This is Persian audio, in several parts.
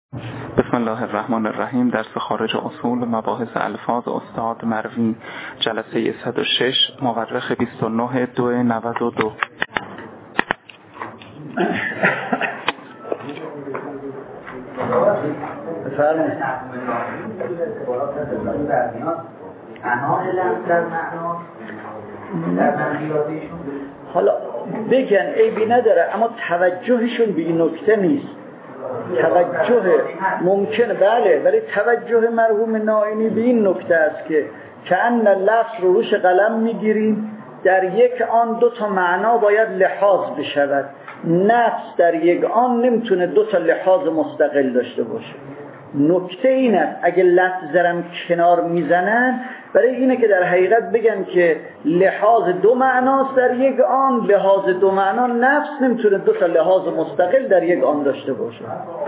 بسم الله الرحمن الرحیم. درس خارج اصول مباحث الفاظ استاد مروی، جلسه 106، مورخ 29/2/92. حالا بگن عیبی نداره، اما توجهشون به این نکته نیست. توجه ممکنه بله، ولی توجه مرحوم نائینی به این نکته است که کأن لفظ رو روش قلم میگیریم، در یک آن دو تا معنا باید لحاظ بشود. نفس در یک آن نمیتونه دو تا لحاظ مستقل داشته باشه. نکته این است اگه لفظ زرم کنار میزنن برای اینه که در حقیقت بگن که لحاظ دو معناست در یک آن، لحاظ دو معنا، نفس نمیتونه دو تا لحاظ مستقل در یک آن داشته باشه.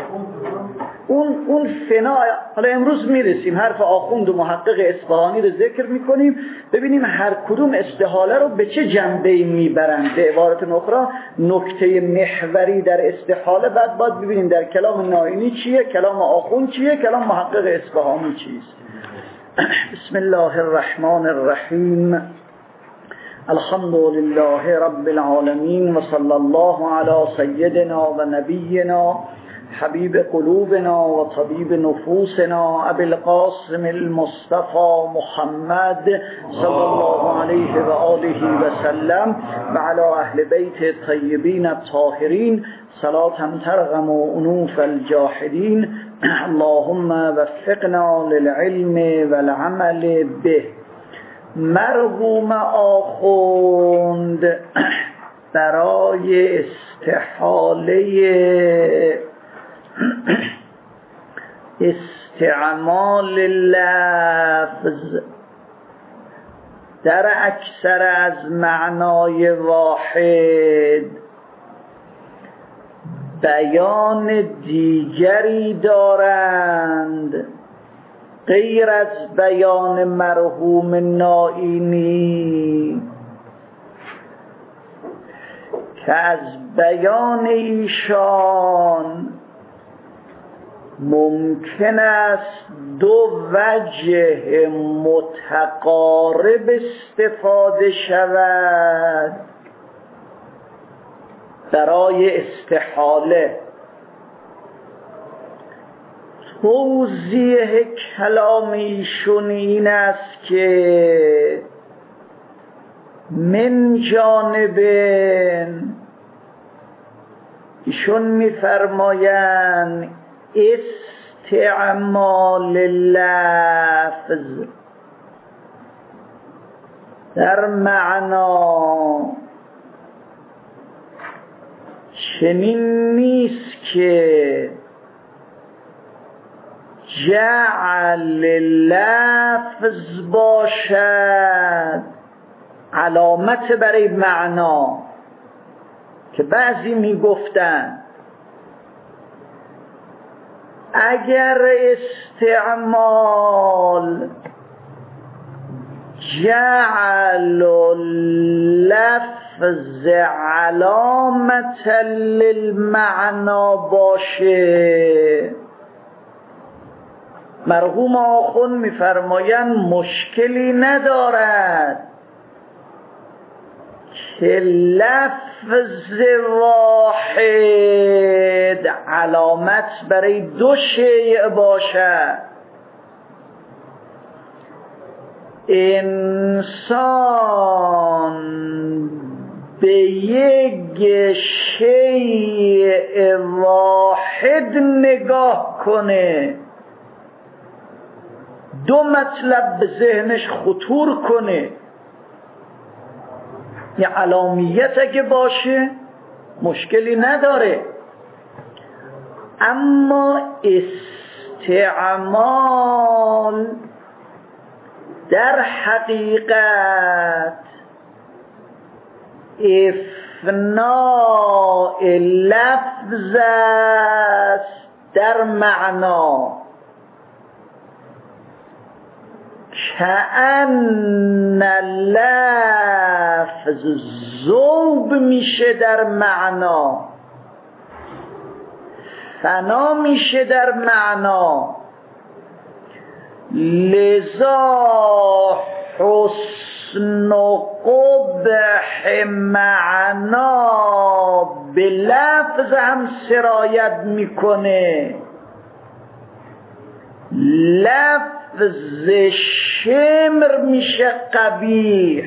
اون فنا. حالا امروز میرسیم حرف آخوند و محقق اصفهانی رو ذکر میکنیم، ببینیم هر کدوم استحاله رو به چه جنبه‌ای میبرند. به عبارت اخرى نکته محوری در استحاله بعد باید ببینیم در کلام نائینی چیه، کلام آخوند چیه، کلام محقق اصفهانی چیست. بسم الله الرحمن الرحیم. الحمد لله رب العالمین و صلی الله علی سیدنا و نبینا حبیب قلوبنا و طبیب نفوسنا ابی القاسم المصطفى محمد صلی الله علیه و آله و سلم و علی اهل بیت طیبین الطاهرین صلاة ترغم انوف الجاحدین. اللهم وفقنا للعلم والعمل به. مرحوم آخوند برای استعمال لفظ در اکثر از معنای واحد بیان دیگری دارند غیر از بیان مرحوم نائینی که از بیان ایشان ممکن است دو وجه متقارب استفاده شود برای استحاله. توضیح کلام ایشون این است که من جانب ایشون میفرمایند استعمال لفظ در معنا چنین نیست که جعل لفظ باشد علامت برای معنا، که بعضی میگفتن اگر استعمال جعل لفظ علامت للمعنا باشه، مرحوم آخوند میفرمایند مشکلی ندارد که لفظ واحد علامت برای دو شیء باشد. انسان به یک شیء واحد نگاه کنه، دو مطلب به ذهنش خطور کنه، یه علامیت اگه باشه مشکلی نداره، اما استعمال در حقیقت افناء لفظ است در معنا، کأن لفظ ذوب میشه در معنا. فنا میشه در معنا. لذا حسن و قبح معنا به لفظ هم سرایت میکنه. لفظ شمر میشه قبیح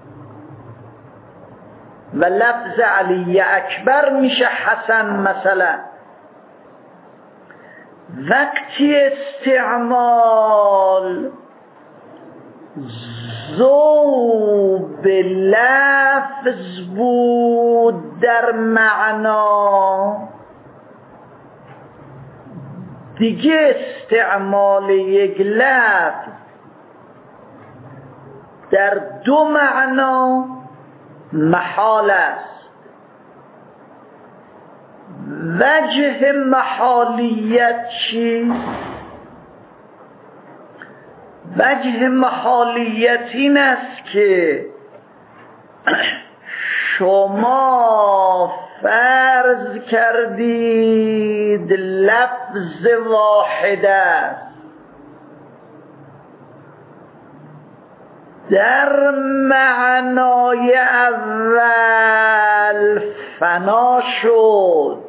و لفظ علی اکبر میشه حسن. مثلا وقتی استعمال ذوب لفظ بود در معنا، دیگه استعمال یک لفظ در دو معنا محال است. وجه محالیت چی؟ وجه محالیت این است که شما فرض کردید لفظ واحد است، در معنای اول فنا شد،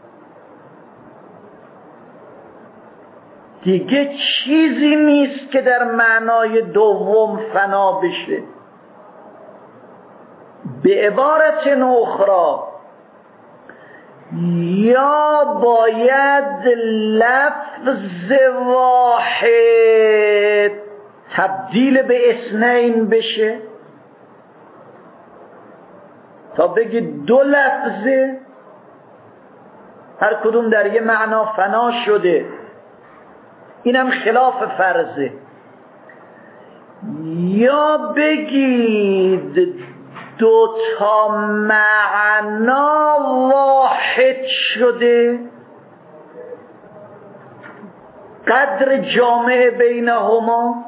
دیگه چیزی نیست که در معنای دوم فنا بشه. به عبارت اخرى یا باید لفظ واحد تبدیل به اثنین بشه تا بگی دو لفظه هر کدوم در یه معنا فنا شده، اینم خلاف فرضه. یا بگید دو تا معنا واحد شده، قدر جامع بینهما،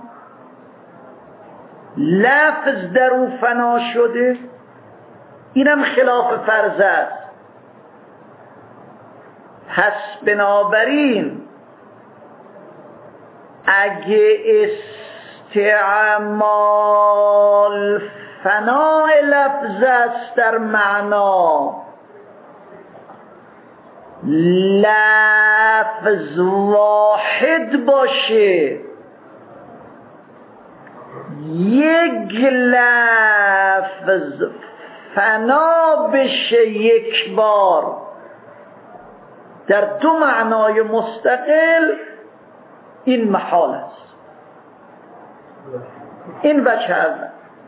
لفظ در او فنا شده، اینم خلاف فرض است. پس بنابراین اگه استعمال فناء لفظ است در معنا، لفظ واحد باشه، یک لفظ فنا بشه یک بار در دو معنای مستقل، این محال است. این وجه اول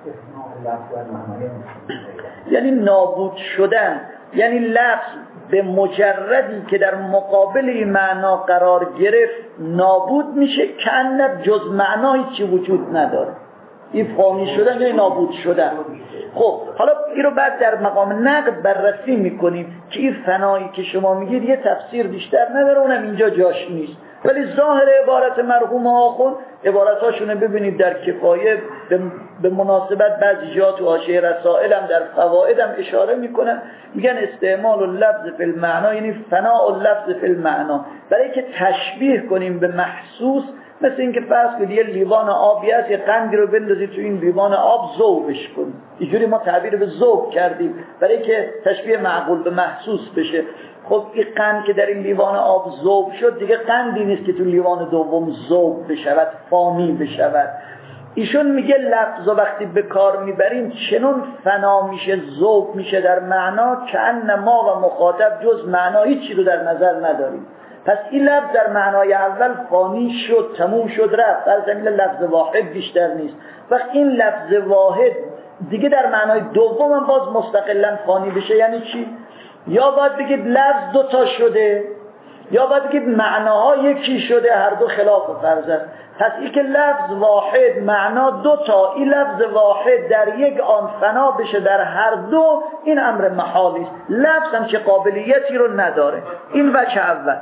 یعنی نابود شدن، یعنی لفظ به مجردی که در مقابل این معنا قرار گرفت نابود میشه، کأن جز معنا هیچی وجود نداره. این فانی شدن یعنی نابود شدن. خب حالا این رو بعد در مقام نقد بررسی میکنیم که این فنایی که شما میگید یه تفسیر بیشتر نداره، اونم اینجا جاش نیست. ولی ظاهر عبارت مرحوم آخوند، عبارتاشونه ببینید در کفایه به مناسبت بعضی جا تو حاشیه رسائل هم در فوائد هم اشاره میکنن، میگن استعمال اللفظ فی المعنا یعنی فناء اللفظ فی المعنا، برای که تشبیه کنیم به محسوس. مثل اینکه فرض کنید یه لیوان آبی هست، یه قندی رو بندازید تو این لیوان آب ذوبش کنید، اینجوری ما تعبیر به ذوب کردیم برای که تشبیه معقول به محسوس بشه. خب این قند که در این لیوان آب ذوب شد دیگه قندی نیست که تو لیوان دوم ذوب بشود، فانی بشود. ایشون میگه لفظ وقتی به کار میبریم چنون فنا میشه، ذوب میشه در معنا که ان ما و مخاطب جز معنا هیچی رو در نظر نداریم. پس این لفظ در معنای اول فانی شد، تموم شد، رفت، در زمین لفظ واحد بیشتر نیست. وقت این لفظ واحد دیگه در معنای دوم هم باز مستقلا فانی بشه یعنی چی؟ یا باید بگید لفظ دوتا شده، یا باید بگید معناها یکی شده، هر دو خلاف فرض است. پس این که لفظ واحد معنا دوتا، این لفظ واحد در یک آن فنا بشه در هر دو، این امر محالی است. لفظ هم چه قابلیتی رو نداره. این وجه اول.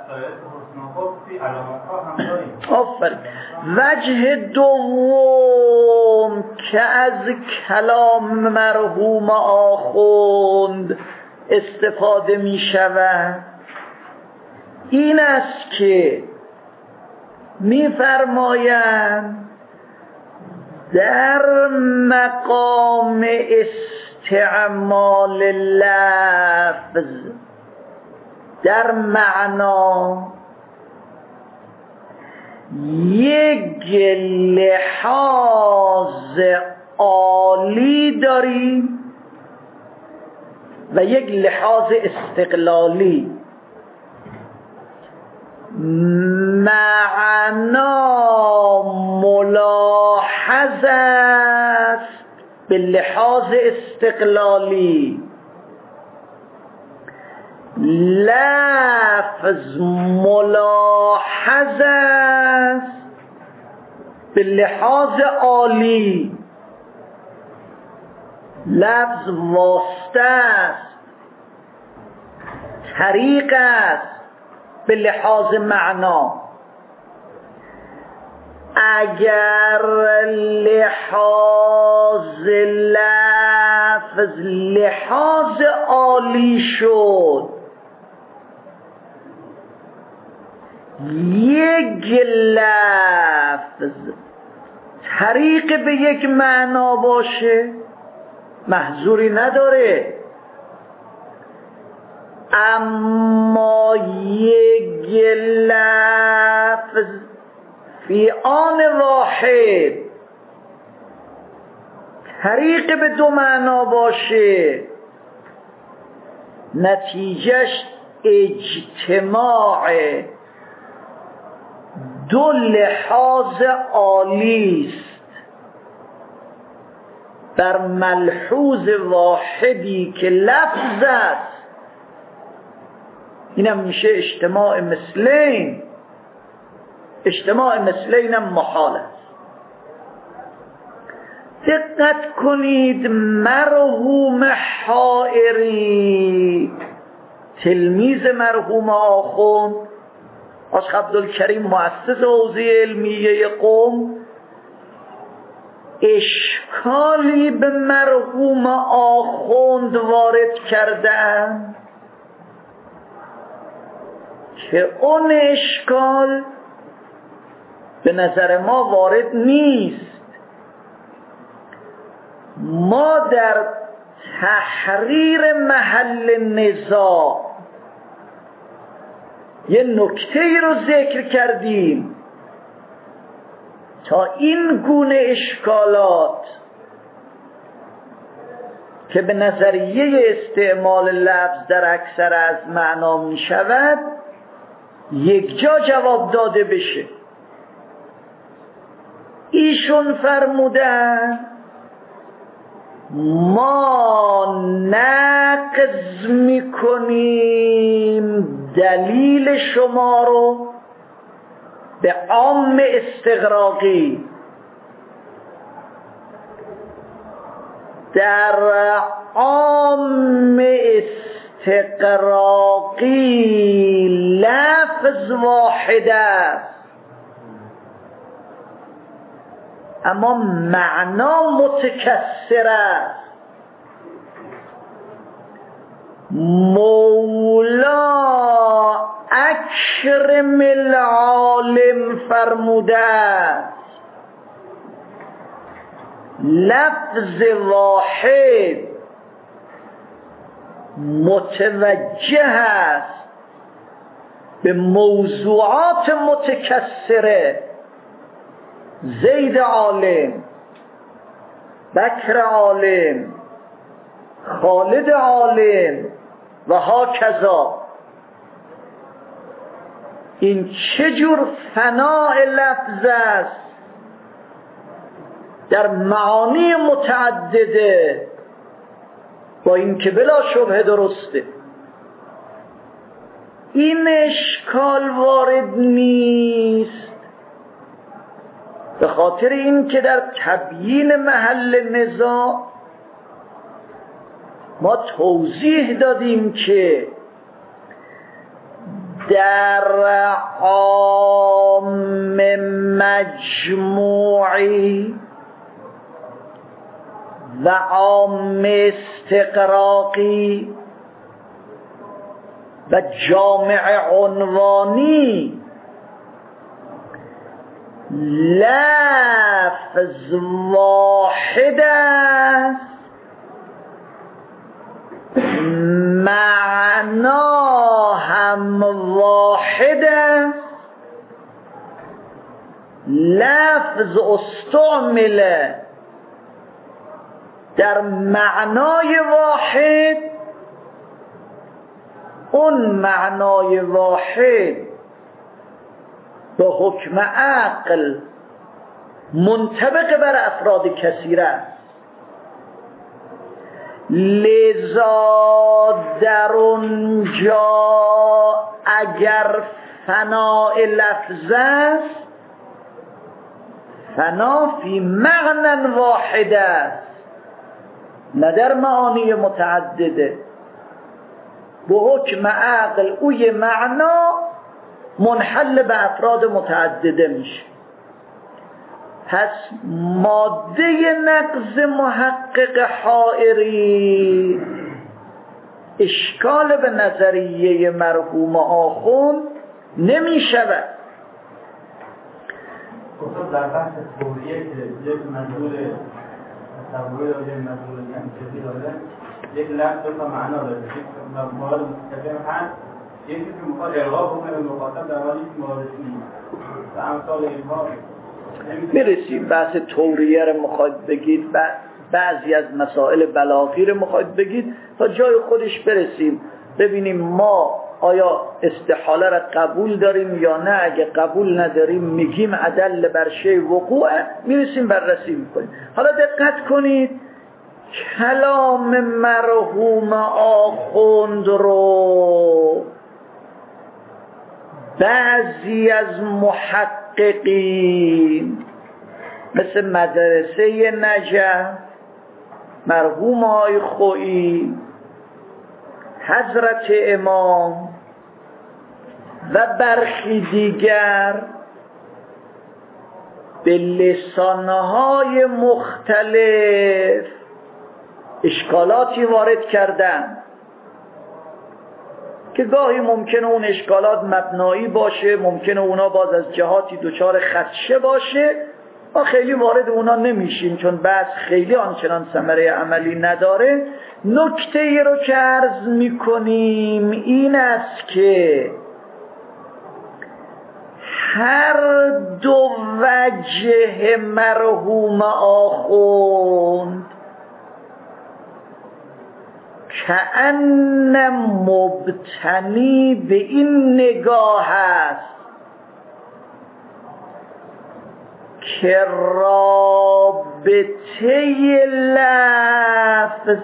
آفرین. وجه دوم که از کلام مرحوم آخوند استفاده می شود این است که می‌فرمایند در مقام استعمال لفظ در معنا یک لحاظ عالی داریم و یک لحاظ استقلالی. معنا ملاحظ است به لحاظ استقلالی، لفظ ملاحظ است به لحاظ عالی، لفظ واسطه است، طریق است به لحاظ معنا. اگر لحاظ لفظ لحاظ عالی شد، یک لفظ طریق به یک معنا باشه محظوری نداره، اما یک لفظ فی آن واحد طریق به دو معنا باشه، نتیجهش اجتماع دو لحاظ عالی است بر ملحوظ واحدی که لفظ است. اینم میشه اجتماع مثلین. اجتماع مثلین هم محال است. دقت کنید، مرحوم حائری تلمیذ مرحوم آخوند آشق عبدالکریم مؤسس حوزه علمیه قم اشکالی به مرحوم آخوند وارد کردن که اون اشکال به نظر ما وارد نیست. ما در تحریر محل نزاع یه نکته رو ذکر کردیم تا این گونه اشکالات که به نظریه استعمال لفظ در اکثر از معنا می شود یک جا جواب داده بشه. ایشون فرمودن ما نقض میکنیم دلیل شما رو به عام استغراقی. در عام استغراقی لفظ واحد است اما معنا متکثر است. مولا اکرم العالم فرموده است لفظ واحد متوجه است به موضوعات متکثره. زید عالم، بکر عالم، خالد عالم و هاکذا. این چجور فناء لفظ است در معانی متعدده، با اینکه بلا شبهه درسته. این اشکال وارد نیست به خاطر اینکه در تبیین محل نزاع ما توضیح دادیم که در عام مجموعی و عام استقراقی و جامع عنوانی لفظ واحد است، معنا هم واحد است. لفظ استعمل در معنای واحد، اون معنای واحد به حکم عقل منطبق بر افراد کثیر است. لذا در اونجا اگر فناء لفظ است، فنا فی معنی واحد است، نه در معانی متعدده. به حکم عقل اوی معنا منحل به افراد متعدده میشه. پس ماده نقض محقق حائری اشکال به نظریه مرحوم آخوند نمی شود. در بحث توریه که یک مدلول تصوری و یک مدلول کنچهی داره، یک لفظ تا معنا داره، یک موارد متکلم هست، یکی که میخواد ارغاب بکنه به مخاطب در حالی که موارد نیست و امثال اینها. میرسیم بحث توریه رو میخواید بگید، بعضی از مسائل بلاغی رو میخواید بگید، تا جای خودش برسیم ببینیم ما آیا استحاله را قبول داریم یا نه. اگه قبول نداریم میگیم عدل بر شی وقوعه، میرسیم بررسی میکنیم. حالا دقت کنید کلام مرحوم آخوند رو بعضی از محققین مثل مدرسه نجف، مرحوم آقای خویی، حضرت امام و برخی دیگر به لسانهای مختلف اشکالاتی وارد کردن که گاهی ممکنه اون اشکالات مبنایی باشه، ممکنه اونا باز از جهاتی دچار خدشه باشه. ما خیلی وارد اونا نمیشیم چون بحث خیلی آنچنان ثمره عملی نداره. نکته ای رو که عرض میکنیم این است که هر دو وجه مرحوم آخوند کأن مبتنی به این نگاه است که رابطه لفظ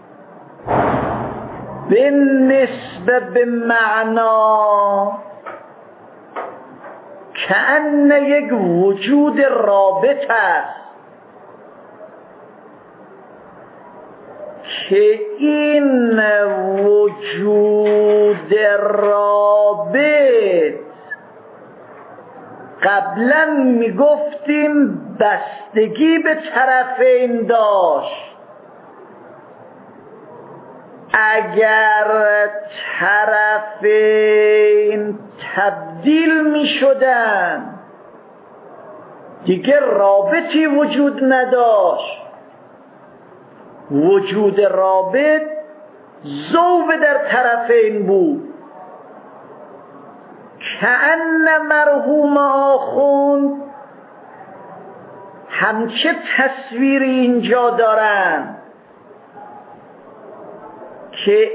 به نسبت به معنا کأن یک وجود رابط است که این وجود رابط قبلا میگفتیم بستگی به طرفین داشت. اگر طرفین تبدیل میشدن دیگه رابطی وجود نداشت. وجود رابط ذوب در طرفین بود. کأن مرحوم آخوند همچه تصویری اینجا دارن که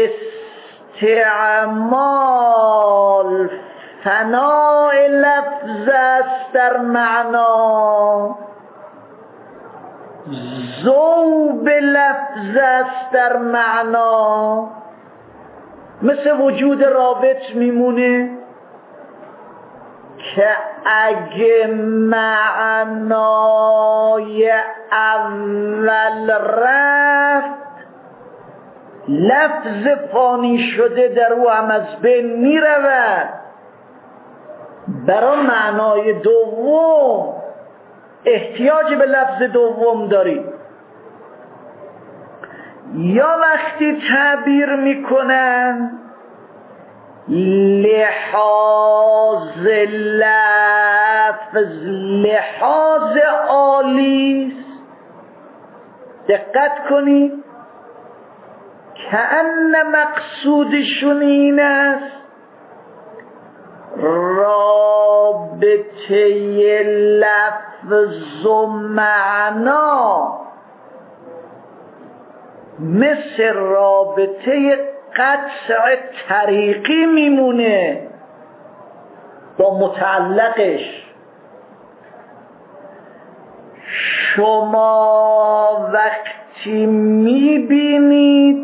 استعمال فناء لفظ است در معنا، ذوب لفظ است در معنا، مثل وجود رابط میمونه که اگه معنای اول رفت لفظ فانی شده در او هم از بین میرود، برای معنای دوم احتیاج به لفظ دوم داری. یا وقتی تعبیر میکنن لحاظ لفظ لحاظ عالی است. دقت کنید کأن مقصودشون این است رابطه لفظ و معنا مثل رابطه قطع طریقی میمونه با متعلقش. شما وقتی میبینید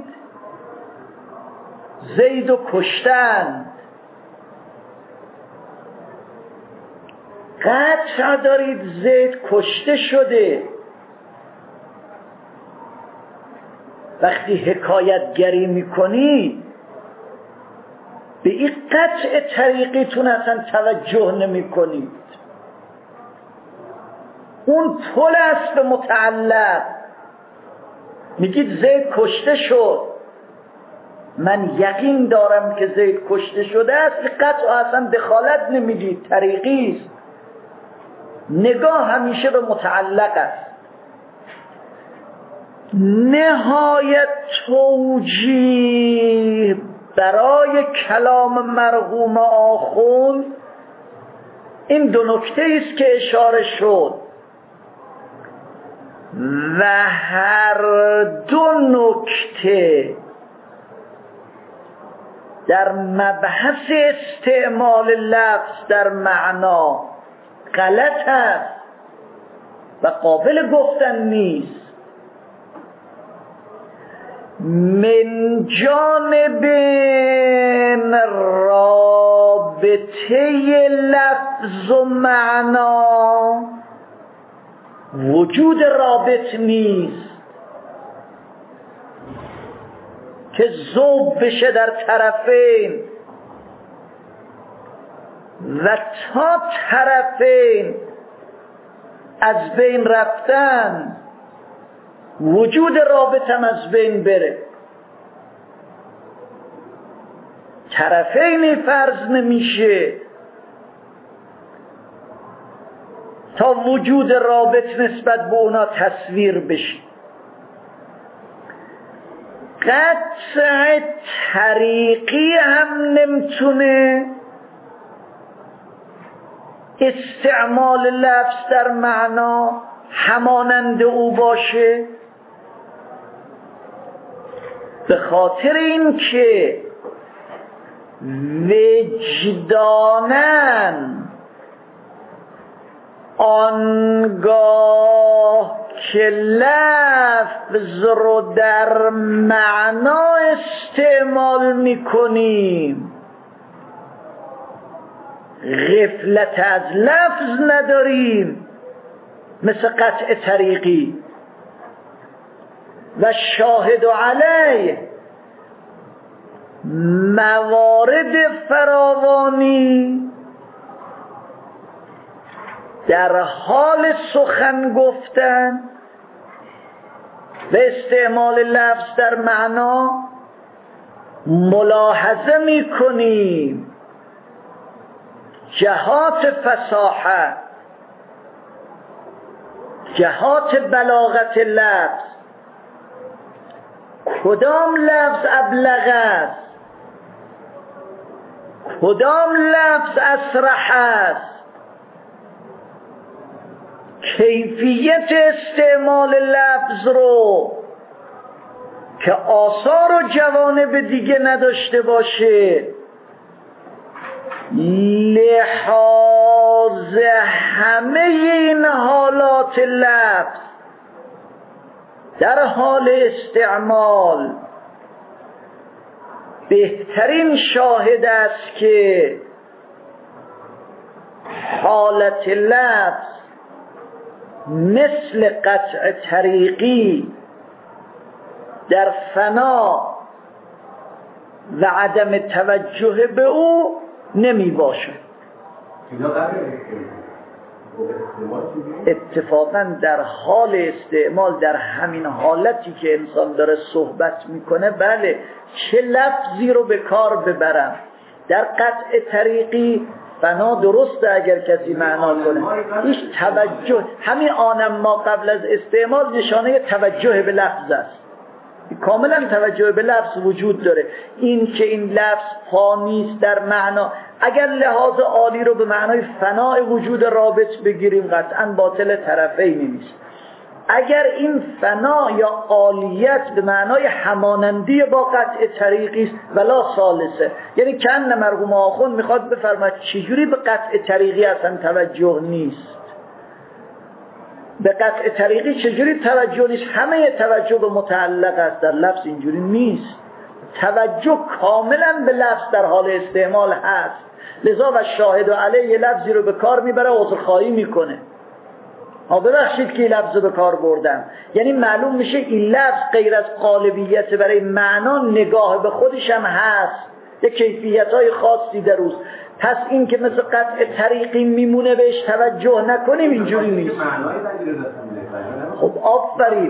زیدو کشتن قطع دارید زید کشته شده. وقتی حکایتگری میکنید به این قطع طریقیتون اصلا توجه نمیکنید. اون طول است به متعلق. میگید زید کشته شد، من یقین دارم که زید کشته شده است. این قطع اصلا دخالت نمیدید، طریقی است. نگاه همیشه به متعلق است. نهایت توجیه برای کلام مرحوم آخوند این دو نکته است که اشاره شد و هر دو نکته در مبحث استعمال لفظ در معنا غلط است و قابل گفتن نیست. من جانب رابطه لفظ و معنا وجود رابط نیست که ذوب بشه در طرفین و تا طرفین از بین رفتن وجود رابط هم از بین بره. طرفینی فرض نمیشه تا وجود رابط نسبت به اونا تصویر بشه. قطع طریقی هم نمیتونه استعمال لفظ در معنا همانند او باشه، به خاطر این که وجدانن آنگاه که لفظ رو در معنا استعمال میکنیم غفلت از لفظ نداریم مثل قطع طریقی و شاهد علیه موارد فراوانی در حال سخن گفتن و استعمال لفظ در معنا ملاحظه میکنیم جهات فصاحت، جهات بلاغت لفظ، کدام لفظ ابلغ است، کدام لفظ اصرح است، کیفیت استعمال لفظ رو که آثار و جوانب دیگه نداشته باشه، لحاظ همه این حالات لفظ در حال استعمال بهترین شاهد است که حالت لفظ مثل قطع طریقی در فنا و عدم توجه به او نمی باشد. اتفاقا در حال استعمال، در همین حالتی که انسان داره صحبت میکنه، بله چه لفظی رو به کار ببرم، در قطع طریقی فنا درسته اگر کسی معنا کنه، هیچ توجه، همین آنم ما قبل از استعمال نشانه توجه به لفظ است، کاملا توجه به لفظ وجود داره. این که این لفظ فانیست در معنا، اگر لحاظ عالی رو به معنای فنای وجود رابط بگیریم قطعا باطل طرفین نیست. اگر این فنا یا عالیت به معنای همانندی با قطع طریقی است ولا ثالثه، یعنی کأن مرحوم آخوند میخواد بفرماید چجوری به قطع طریقی اصلا توجه نیست، به قطع طریقی چجوری توجه نیست؟ همه توجه به متعلق است، در لفظ اینجوری نیست. توجه کاملا به لفظ در حال استعمال هست، لذا و شاهد علیه لفظی رو به کار میبره، عذرخواهی میکنه، ببخشید که این لفظ به کار بردم، یعنی معلوم میشه این لفظ غیر از قالبیت برای معنا نگاه به خودش هم هست، یک کیفیت‌های خاصی در اوست. پس این که مثل قطع طریقی میمونه بهش توجه نکنیم اینجوری نیست. خب آفرین،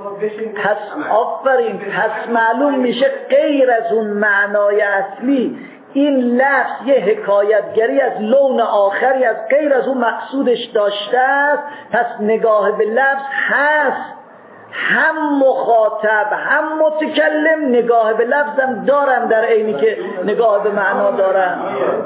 پس معلوم میشه غیر از اون معنای اصلی این لفظ یه حکایتگری از لون آخری از غیر از اون مقصودش داشته است. پس نگاه به لفظ هست، هم مخاطب هم متکلم نگاه به لفظم دارن در عینی که نگاه به معنا دارن.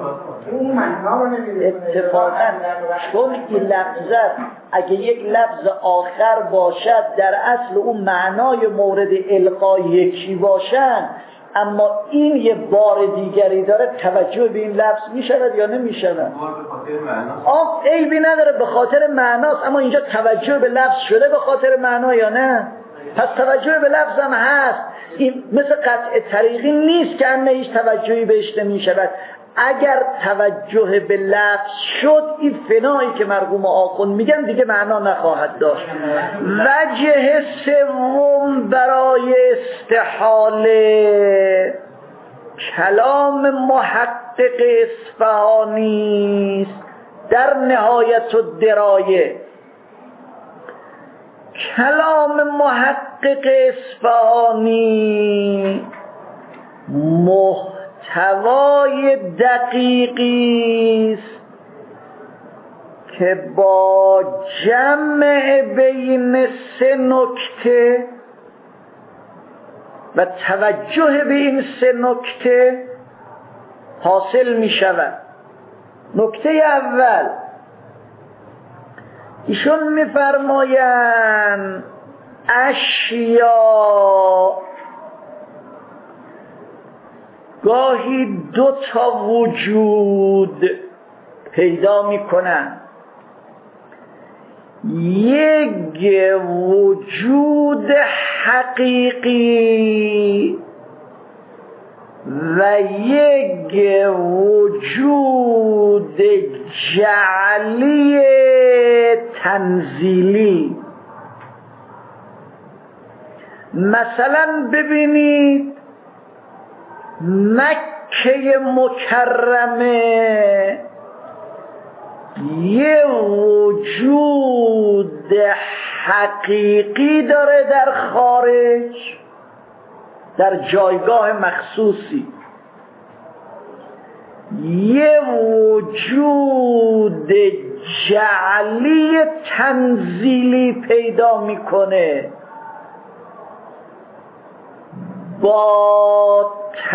اتفاقا چون این لفظت اگه یک لفظ آخر باشد در اصل اون معنای مورد القای یکی باشن، اما این یه بار دیگری داره، توجه به این لفظ میشود یا نمیشود؟ عیبی نداره، به خاطر معناست، اما اینجا توجه به لفظ شده به خاطر معنا یا نه؟ پس توجه به لفظ هم هست. این مثل قطع طریقی نیست که انه هیچ توجهی بهش نمیشود. اگر توجه به لفظ شد، این فنایی که مرحوم آخوند میگن دیگه معنا نخواهد داشت. وجه سوم برای استحاله کلام محقق اصفهانی است در نهایت الدرایه. کلام محقق اصفهانی محتوای دقیقی است که با جمع بین سه نکته و توجه به این سه نکته حاصل می شود. نکته اول، ایشون می فرمایند اشیا گاهی دو تا وجود پیدا می کنند. یک وجود حقیقی و یک وجود جعلی تنزیلی. مثلا ببینید مکه مکرمه یه وجود حقیقی داره در خارج، در جایگاه مخصوصی، یه وجود جعلی تنزیلی پیدا میکنه با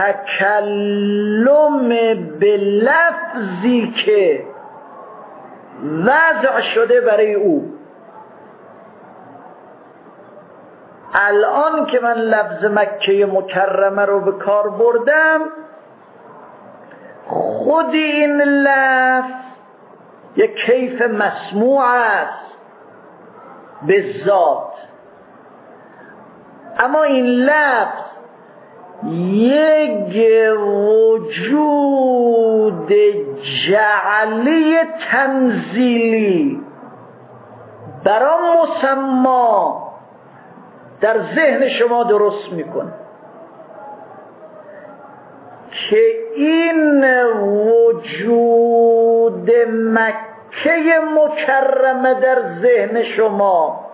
تکلم به لفظی که وضع شده برای او. الان که من لفظ مکه مکرمه رو به کار بردم، خود این لفظ یک کیف مسموع است به ذات، اما این لفظ یک وجود جعلی تنزیلی برای مسما در ذهن شما درست میکنه که این وجود مکه مکرمه در ذهن شما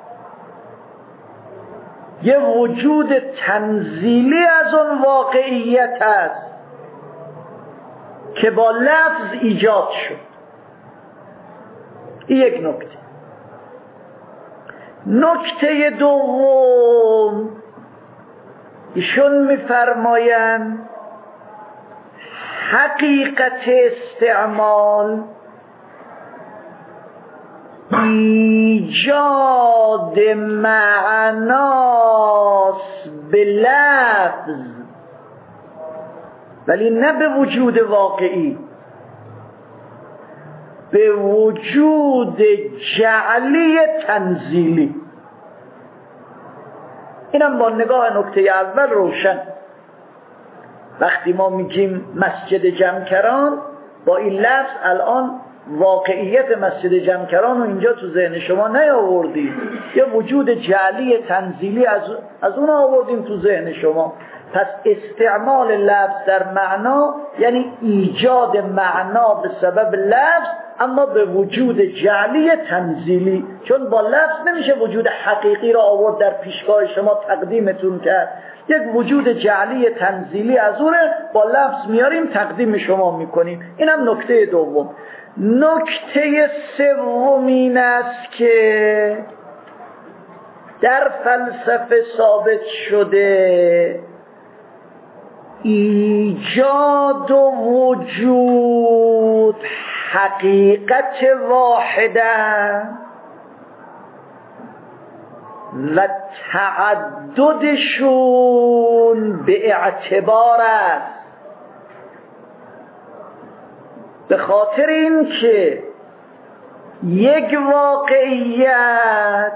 یه وجود تنزیلی از اون واقعیت است که با لفظ ایجاد شد. این یک نکته. نکته دوم، ایشون میفرمایند حقیقت استعمال ایجاد معناست به لفظ، ولی نه به وجود واقعی، به وجود جعلی تنزیلی. اینم با نگاه نکته اول روشن. وقتی ما میگیم مسجد جمکران، با این لفظ الان واقعیت مسجد جمکران رو اینجا تو ذهن شما نیاوردیم، یا وجود جعلی تنزیلی از اون آوردیم تو ذهن شما. پس استعمال لفظ در معنا یعنی ایجاد معنا به سبب لفظ، اما به وجود جعلی تنزیلی، چون با لفظ نمیشه وجود حقیقی را آورد در پیشگاه شما تقدیمتون کرد. یک وجود جعلی تنزیلی از اونه با لفظ میاریم تقدیم شما میکنیم. اینم نکته دوم. نکته سوم این است که در فلسفه ثابت شده ایجاد و وجود حقیقت واحده و تعددشون به اعتبار است. به خاطر این که یک واقعیت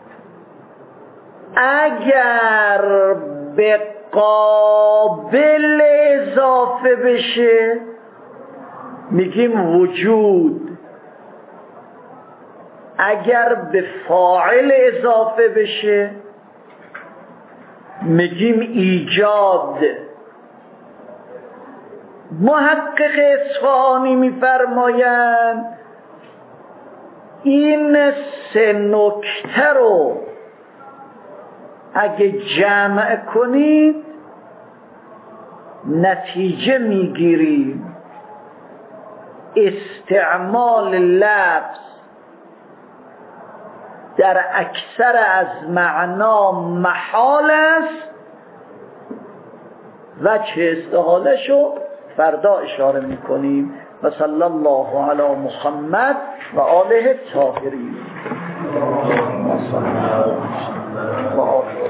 اگر به قابل اضافه بشه میگیم وجود، اگر به فاعل اضافه بشه میگیم ایجاد. محقق اصفهانی میفرمایند این سه نکته رو اگه جمع کنید نتیجه میگیریم استعمال لفظ در اکثر از معنا محال است. و چه استحالشو فردا اشاره میکنیم. و صلی الله علی محمد و آله الطاهرین.